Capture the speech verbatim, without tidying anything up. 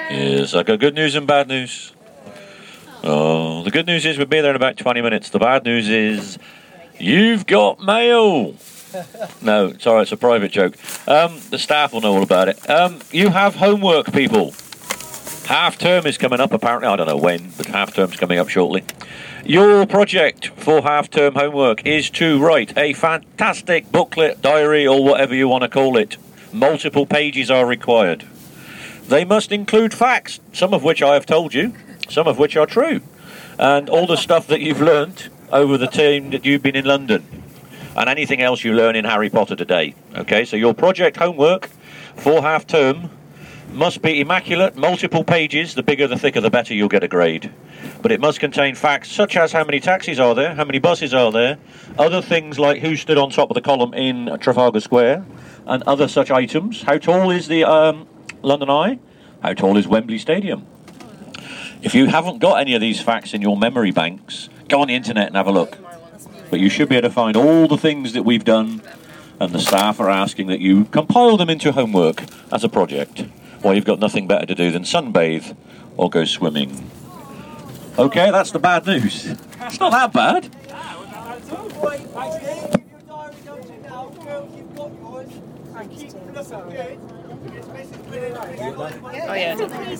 Yes, I got good news and bad news. Oh, the good news is we'll be there in about twenty minutes. The bad news is you've got mail. No, sorry, it's a private joke. Um, the staff will know all about it. Um, you have homework, people. Half term is coming up, apparently. I don't know when, but half term's coming up shortly. Your project for half term homework is to write a fantastic booklet, diary, or whatever you want to call it. Multiple pages are required. They must include facts, some of which I have told you, some of which are true, and all the stuff that you've learnt over the time that you've been in London, and anything else you learn in Harry Potter today. Okay, so your project homework for half term must be immaculate, multiple pages. The bigger, the thicker, the better. You'll get a grade. But it must contain facts such as how many taxis are there, how many buses are there, other things like who stood on top of the column in Trafalgar Square, and other such items. How tall is the um, London Eye? How tall is Wembley Stadium? If you haven't got any of these facts in your memory banks, go on the internet and have a look. But you should be able to find all the things that we've done, and the staff are asking that you compile them into homework as a project, while you've got nothing better to do than sunbathe or go swimming. Okay, that's the bad news. It's not that bad. Oh yeah.